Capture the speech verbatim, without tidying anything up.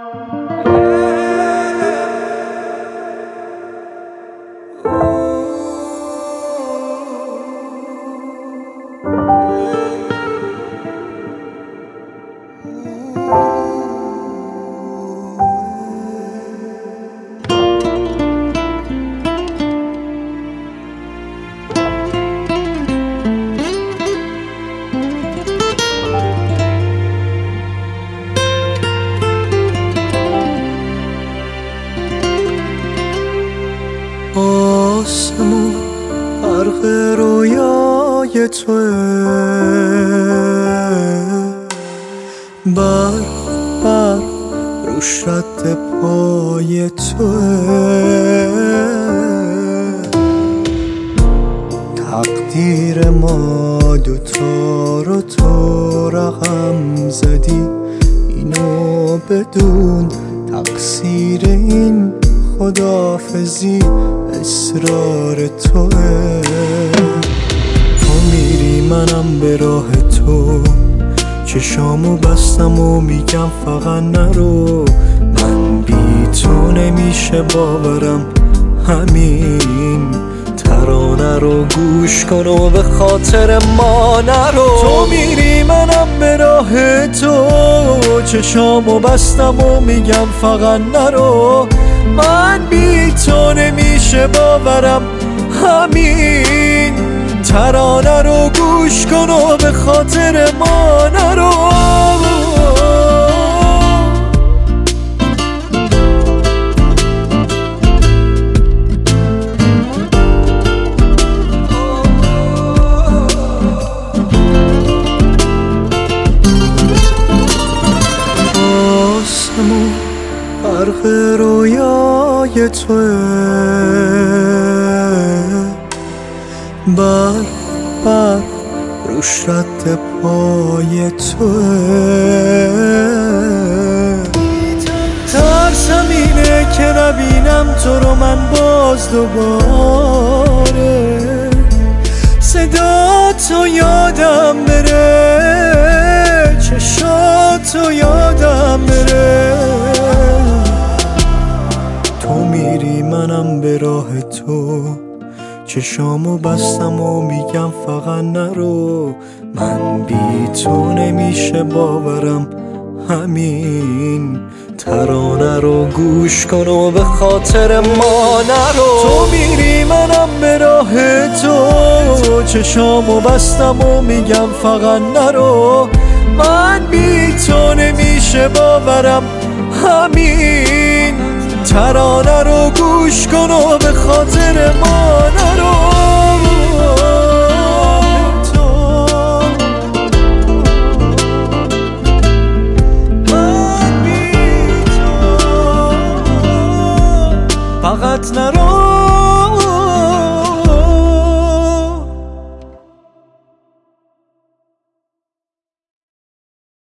آسمون غرق رویای توه، برف برف روش رد پای توه. تقدیر ما دوتا رو تو رقم زدی، اینو بدون تقصیر این خداحافظی اصرار توه. تو میری منم به راه تو، چشامو بستم و میگم فقط نرو. من بی تو نمیشه باورم، همین ترانه رو گوش کن و به خاطر ما نرو. تو میری منم به راه تو، چشامو بستم و میگم فقط نرو. من بی تو نمیشه باورم، همین ترانه رو گوش کن و به خاطر ما نرو. آسمون غرق رویای توه، برف برف روش رد پای توه. ترسم اینه که نبینم تو رو من باز دوباره، صدا تو یادم بره، چشاتو یادم بره. تو میری منم به راه تو، چشامو بستم و میگم فقط نرو. من بی تو نمیشه باورم، همین ترانه رو گوش کن و به خاطر ما نرو. تو میری منم به راه تو، چشامو بستم و میگم فقط نرو. من بی تو نمیشه باورم، همین ترانه رو گوش کن و به خاطر ما نرو.